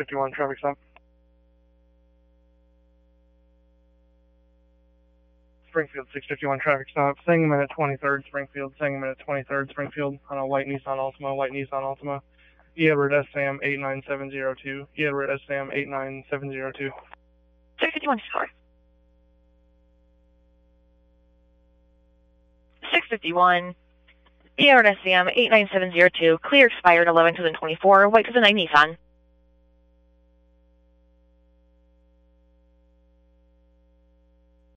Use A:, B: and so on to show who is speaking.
A: 651 traffic stop. Springfield 651 traffic stop. Sangamon at 23rd Springfield. Sangamon at 23rd Springfield on a white Nissan Altima. Edward SAM 89702. Edward SAM 89702.
B: 651 score. 651. Edward SAM 89702. Clear expired 11/2024. White to the 9 Nissan.